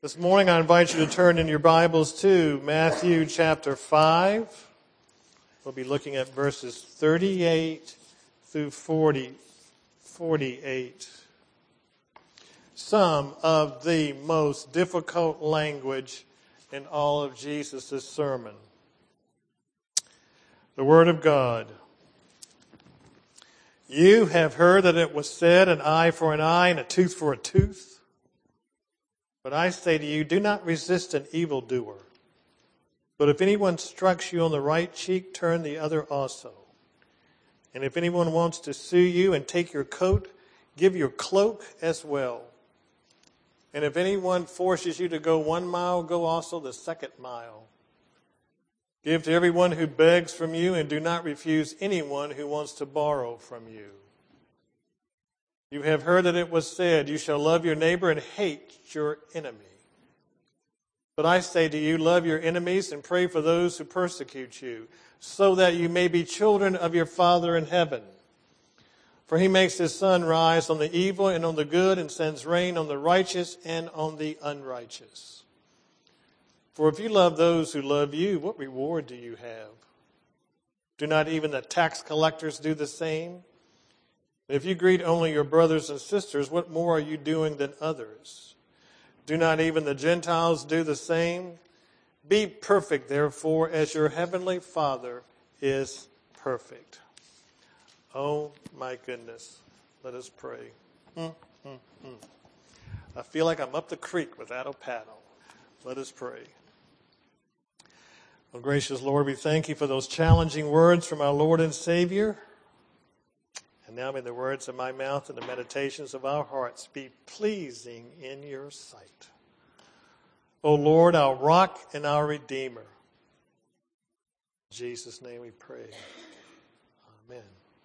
This morning I invite you to turn in your Bibles to Matthew chapter 5. We'll be looking at verses 38 through 48. Some of the most difficult language in all of Jesus' sermon. The Word of God. You have heard that it was said, an eye for an eye and a tooth for a tooth. But I say to you, do not resist an evildoer. But if anyone strikes you on the right cheek, turn the other also. And if anyone wants to sue you and take your coat, give your cloak as well. And if anyone forces you to go 1 mile, go also the 2nd mile. Give to everyone who begs from you, and do not refuse anyone who wants to borrow from you. You have heard that it was said, you shall love your neighbor and hate your enemy. But I say to you, love your enemies and pray for those who persecute you, so that you may be children of your Father in heaven. For he makes his sun rise on the evil and on the good, and sends rain on the righteous and on the unrighteous. For if you love those who love you, what reward do you have? Do not even the tax collectors do the same? If you greet only your brothers and sisters, what more are you doing than others? Do not even the Gentiles do the same? Be perfect, therefore, as your heavenly Father is perfect. Oh, my goodness. Let us pray. I feel like I'm up the creek without a paddle. Let us pray. Oh, gracious Lord, we thank you for those challenging words from our Lord and Savior. And now may the words of my mouth and the meditations of our hearts be pleasing in your sight. O Lord, our rock and our redeemer. In Jesus' name we pray. Amen.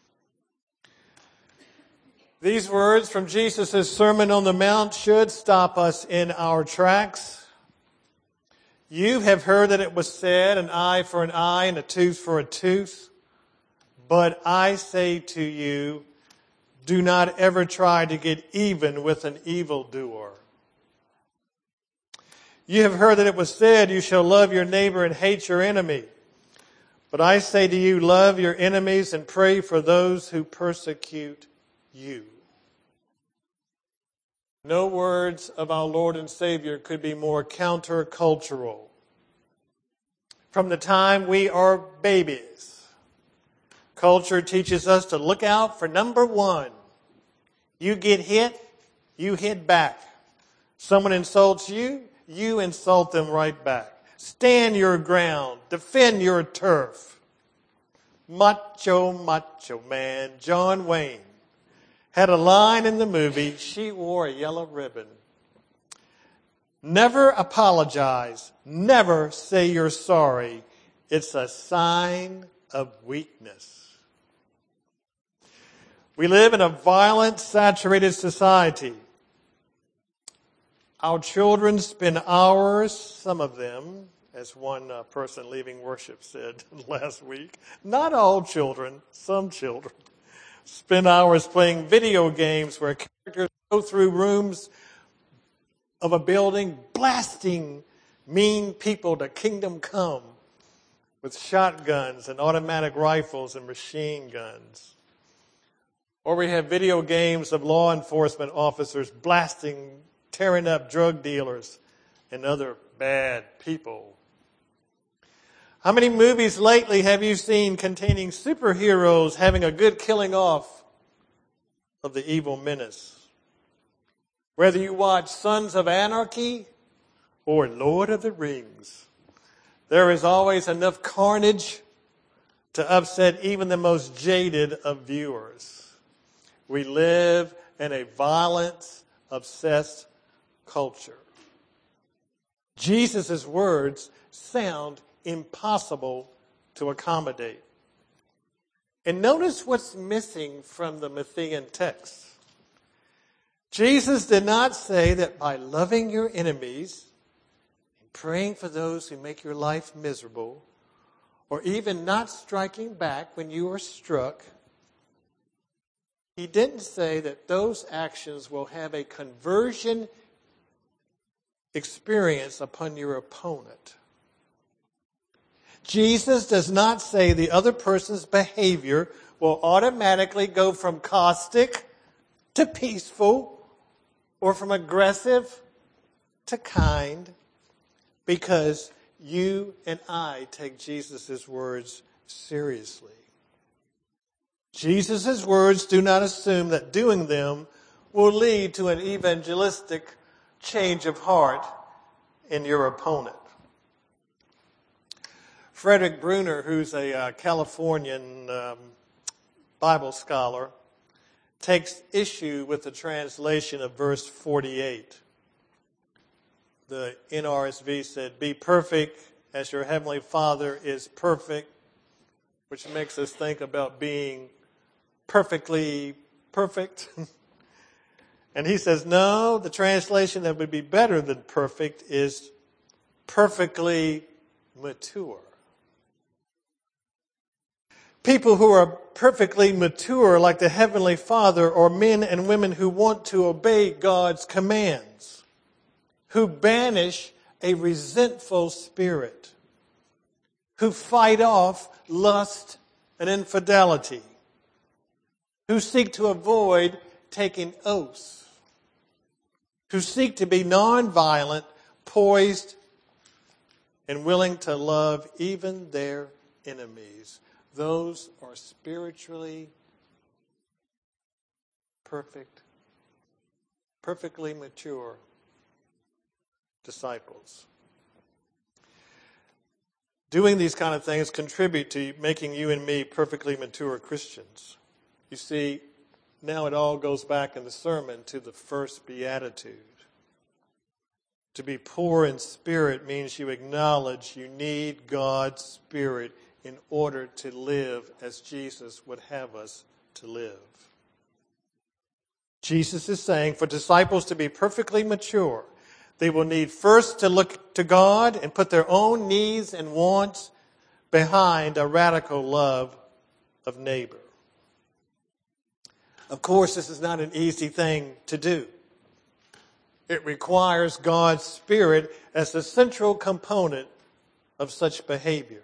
These words from Jesus' Sermon on the Mount should stop us in our tracks. You have heard that it was said, an eye for an eye and a tooth for a tooth. But I say to you, do not ever try to get even with an evildoer. You have heard that it was said, you shall love your neighbor and hate your enemy. But I say to you, love your enemies and pray for those who persecute you. No words of our Lord and Savior could be more countercultural. From the time we are babies, culture teaches us to look out for number one. You get hit, you hit back. Someone insults you, you insult them right back. Stand your ground, defend your turf. Macho man John Wayne had a line in the movie, She Wore a Yellow Ribbon. Never apologize, never say you're sorry. It's a sign of weakness. We live in a violent, saturated society. Our children spend hours, some of them, as one person leaving worship said last week, not all children, some children, spend hours playing video games where characters go through rooms of a building blasting mean people to kingdom come with shotguns and automatic rifles and machine guns. Or we have video games of law enforcement officers blasting, tearing up drug dealers and other bad people. How many movies lately have you seen containing superheroes having a good killing off of the evil menace? Whether you watch Sons of Anarchy or Lord of the Rings, there is always enough carnage to upset even the most jaded of viewers. We live in a violence-obsessed culture. Jesus' words sound impossible to accommodate. And notice what's missing from the Matthean text. Jesus did not say that by loving your enemies and praying for those who make your life miserable, or even not striking back when you are struck, he didn't say that those actions will have a conversion experience upon your opponent. Jesus does not say the other person's behavior will automatically go from caustic to peaceful or from aggressive to kind, because you and I take Jesus' words seriously. Jesus' words do not assume that doing them will lead to an evangelistic change of heart in your opponent. Frederick Bruner, who's a Californian Bible scholar, takes issue with the translation of verse 48. The NRSV said, "Be perfect as your heavenly Father is perfect," which makes us think about being perfectly perfect. And he says, no, the translation that would be better than perfect is perfectly mature. People who are perfectly mature, like the Heavenly Father, are men and women who want to obey God's commands, who banish a resentful spirit, who fight off lust and infidelity, who seek to avoid taking oaths, who seek to be nonviolent, poised, and willing to love even their enemies. Those are spiritually perfect, perfectly mature disciples. Doing these kind of things contribute to making you and me perfectly mature Christians. You see, now it all goes back in the sermon to the first beatitude. To be poor in spirit means you acknowledge you need God's Spirit in order to live as Jesus would have us to live. Jesus is saying for disciples to be perfectly mature, they will need first to look to God and put their own needs and wants behind a radical love of neighbor. Of course, this is not an easy thing to do. It requires God's Spirit as the central component of such behavior.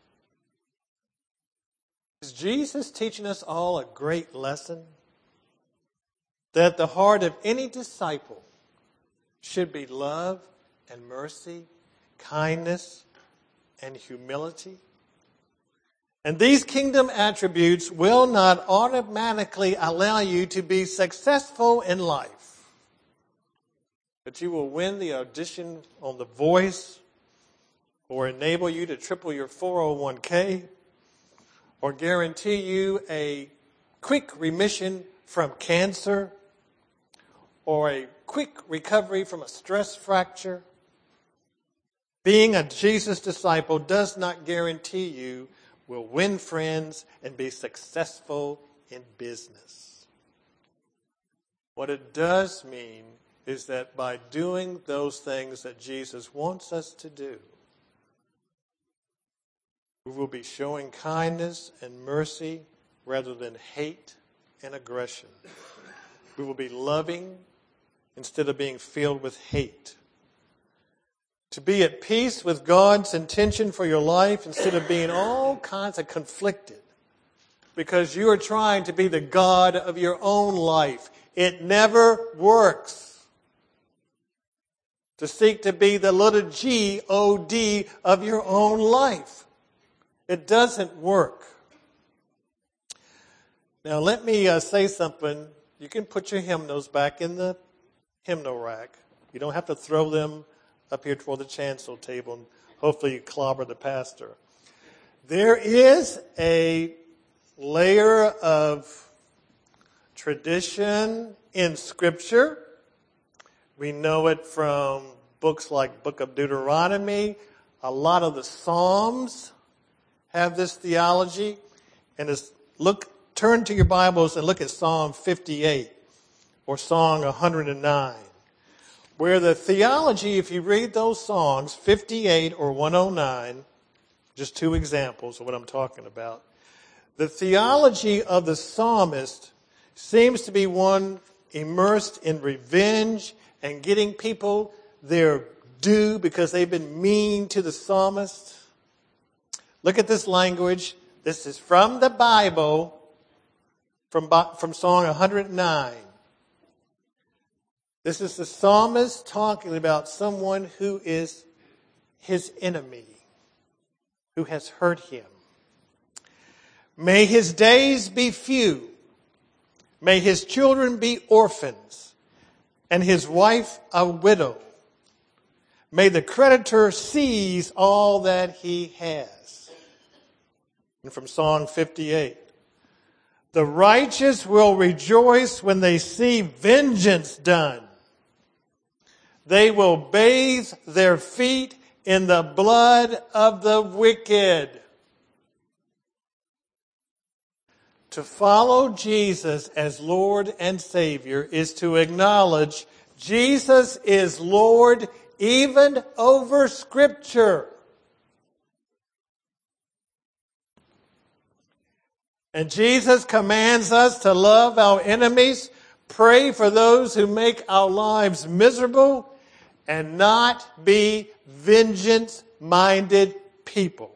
Is Jesus teaching us all a great lesson? That the heart of any disciple should be love and mercy, kindness and humility. And these kingdom attributes will not automatically allow you to be successful in life. But you will win the audition on The Voice, or enable you to triple your 401k, or guarantee you a quick remission from cancer, or a quick recovery from a stress fracture. Being a Jesus disciple does not guarantee you will win friends and be successful in business. What it does mean is that by doing those things that Jesus wants us to do, we will be showing kindness and mercy rather than hate and aggression. We will be loving instead of being filled with hate. To be at peace with God's intention for your life instead of being all kinds of conflicted because you are trying to be the God of your own life. It never works. To seek to be the little G-O-D of your own life. It doesn't work. Now let me say something. You can put your hymnals back in the hymnal rack. You don't have to throw them up here toward the chancel table and hopefully you clobber the pastor. There is a layer of tradition in Scripture. We know it from books like Book of Deuteronomy. A lot of the Psalms have this theology. And turn to your Bibles and look at Psalm 58 or Psalm 109. Where the theology, if you read those songs, 58 or 109, just two examples of what I'm talking about, the theology of the psalmist seems to be one immersed in revenge and getting people their do because they've been mean to the psalmist? Look at this language. This is from the Bible, from Song 109. This is the psalmist talking about someone who is his enemy, who has hurt him. May his days be few. May his children be orphans, and his wife a widow. May the creditor seize all that he has. And from Psalm 58. The righteous will rejoice when they see vengeance done. They will bathe their feet in the blood of the wicked. To follow Jesus as Lord and Savior is to acknowledge Jesus is Lord even over Scripture. And Jesus commands us to love our enemies, pray for those who make our lives miserable, and not be vengeance-minded people.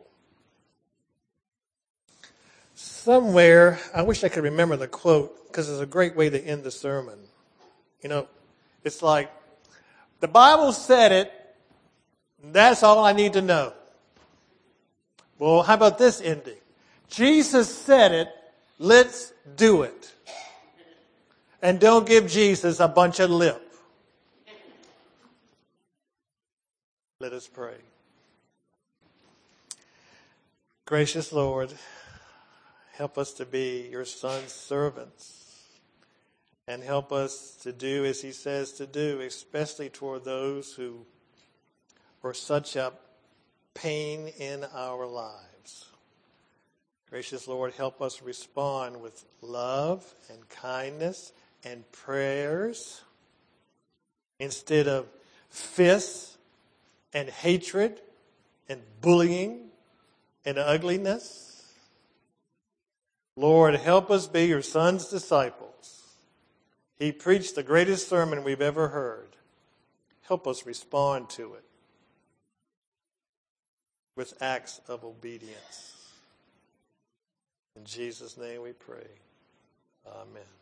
Somewhere, I wish I could remember the quote, because it's a great way to end the sermon. You know, it's like, the Bible said it, that's all I need to know. Well, how about this ending? Jesus said it, let's do it. And don't give Jesus a bunch of lip. Let us pray. Gracious Lord, help us to be your Son's servants. And help us to do as he says to do, especially toward those who are such a pain in our lives. Gracious Lord, help us respond with love and kindness and prayers instead of fists and hatred and bullying and ugliness. Lord, help us be your Son's disciples. He preached the greatest sermon we've ever heard. Help us respond to it with acts of obedience. In Jesus' name we pray. Amen.